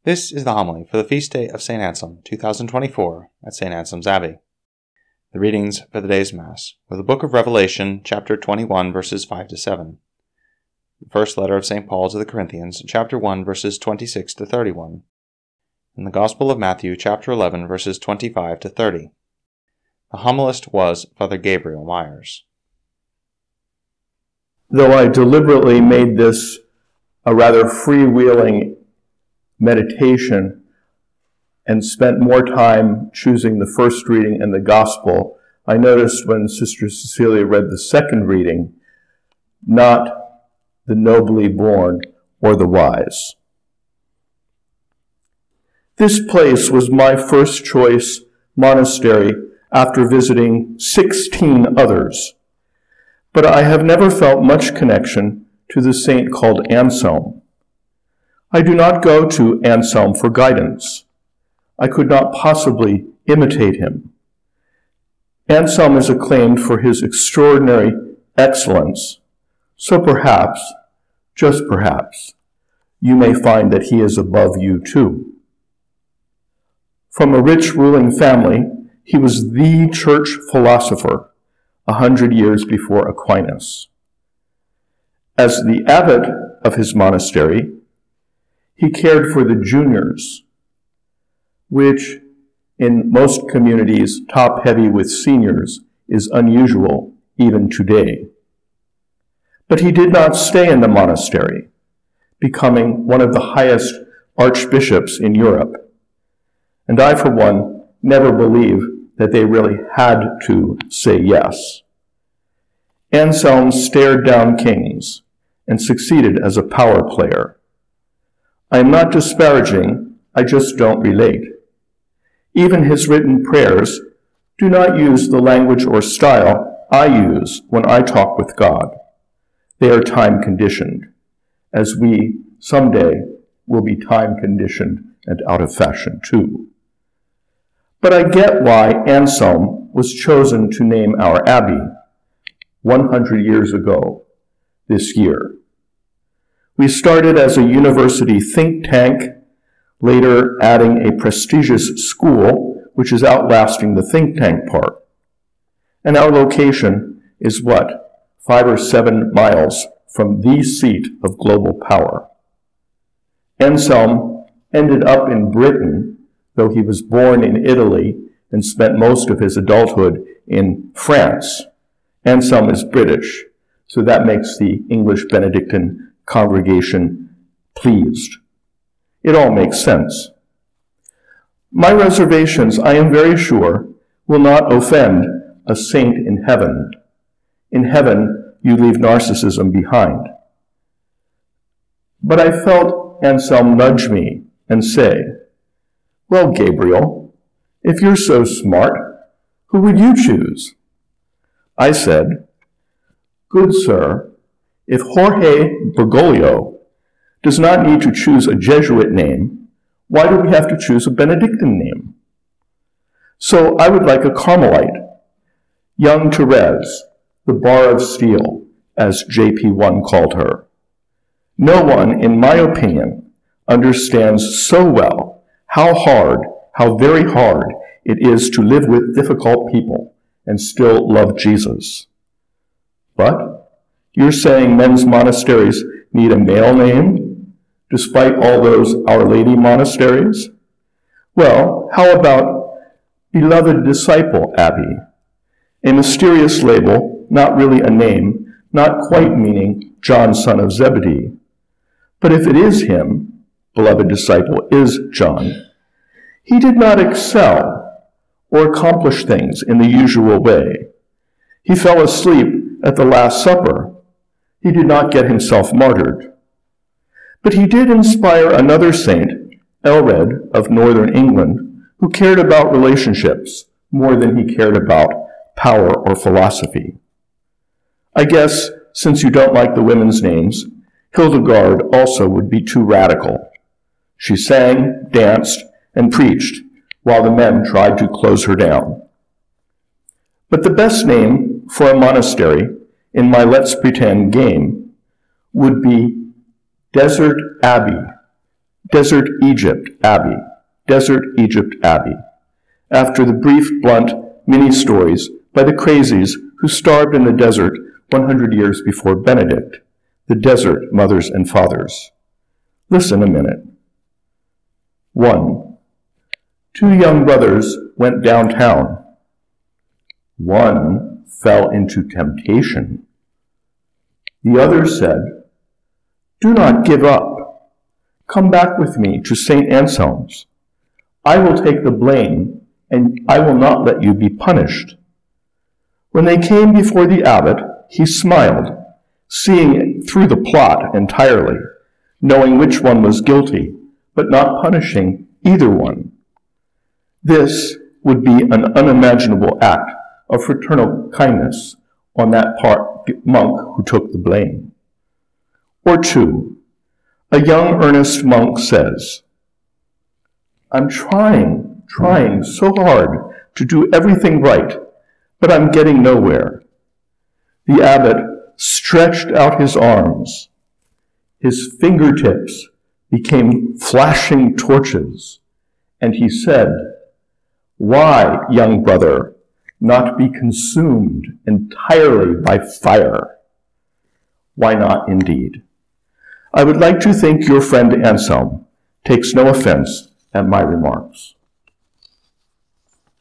This is the homily for the feast day of St. Anselm, 2024, at St. Anselm's Abbey. The readings for the day's Mass were the Book of Revelation, chapter 21, verses 5 to 7. The first letter of St. Paul to the Corinthians, chapter 1, verses 26 to 31. And the Gospel of Matthew, chapter 11, verses 25 to 30. The homilist was Father Gabriel Myers. Though I deliberately made this a rather freewheeling meditation and spent more time choosing the first reading and the Gospel, I noticed when Sister Cecilia read the second reading, not the nobly born or the wise. This place was my first choice monastery after visiting 16 others, but I have never felt much connection to the saint called Anselm. I do not go to Anselm for guidance. I could not possibly imitate him. Anselm is acclaimed for his extraordinary excellence, so perhaps, just perhaps, you may find that he is above you too. From a rich ruling family, he was the church philosopher 100 years before Aquinas. As the abbot of his monastery, he cared for the juniors, which in most communities top-heavy with seniors is unusual even today. But he did not stay in the monastery, becoming one of the highest archbishops in Europe. And I, for one, never believe that they really had to say yes. Anselm stared down kings and succeeded as a power player. I am not disparaging, I just don't relate. Even his written prayers do not use the language or style I use when I talk with God. They are time-conditioned, as we someday will be time-conditioned and out of fashion too. But I get why Anselm was chosen to name our abbey 100 years ago this year. We started as a university think tank, later adding a prestigious school, which is outlasting the think tank part. And our location is 5 or 7 miles from the seat of global power. Anselm ended up in Britain, though he was born in Italy and spent most of his adulthood in France. Anselm is British, so that makes the English Benedictine congregation pleased. It all makes sense. My reservations, I am very sure, will not offend a saint in heaven. In heaven, you leave narcissism behind. But I felt Anselm nudge me and say, "Well, Gabriel, if you're so smart, who would you choose?" I said, "Good sir, if Jorge Bergoglio does not need to choose a Jesuit name, why do we have to choose a Benedictine name? So I would like a Carmelite, young Therese, the bar of steel, as JP1 called her. No one, in my opinion, understands so well how very hard it is to live with difficult people and still love Jesus. But you're saying men's monasteries need a male name, despite all those Our Lady monasteries? Well, how about Beloved Disciple Abbey? A mysterious label, not really a name, not quite meaning John, son of Zebedee. But if it is him, beloved disciple is John, he did not excel or accomplish things in the usual way. He fell asleep at the Last Supper. He did not get himself martyred. But he did inspire another saint, Aelred of northern England, who cared about relationships more than he cared about power or philosophy. I guess, since you don't like the women's names, Hildegard also would be too radical. She sang, danced, and preached, while the men tried to close her down. But the best name for a monastery in my Let's Pretend game would be Desert Abbey, Desert Egypt Abbey, Desert Egypt Abbey, after the brief, blunt mini-stories by the crazies who starved in the desert 100 years before Benedict, the desert mothers and fathers. Listen a minute. 1. 2 young brothers went downtown. One fell into temptation. The other said, "Do not give up. Come back with me to St. Anselm's. I will take the blame, and I will not let you be punished." When they came before the abbot, he smiled, seeing through the plot entirely, knowing which one was guilty, but not punishing either one. This would be an unimaginable act of fraternal kindness on that monk who took the blame. Or 2, a young earnest monk says, "I'm trying so hard to do everything right, but I'm getting nowhere." The abbot stretched out his arms. His fingertips became flashing torches, and he said, "Why, young brother, not be consumed entirely by fire?" Why not, indeed? I would like to think your friend Anselm takes no offense at my remarks.